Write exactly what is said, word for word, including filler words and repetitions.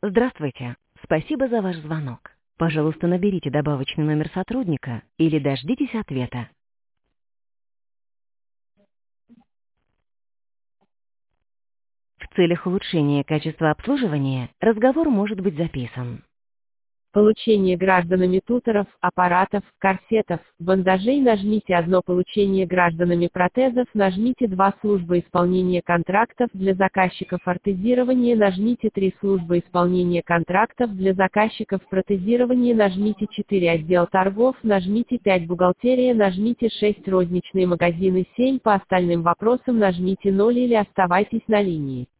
Здравствуйте. Спасибо за ваш звонок. Пожалуйста, наберите добавочный номер сотрудника или дождитесь ответа. В целях улучшения качества обслуживания разговор может быть записан. Получение гражданами туторов, аппаратов, корсетов, бандажей нажмите одно. Получение гражданами протезов нажмите два. Служба исполнения контрактов для заказчиков ортезирования нажмите три. Служба исполнения контрактов для заказчиков протезирования нажмите четыре. Отдел торгов нажмите пять. Бухгалтерия нажмите шесть. Розничные магазины семь. По остальным вопросам нажмите ноль или оставайтесь на линии.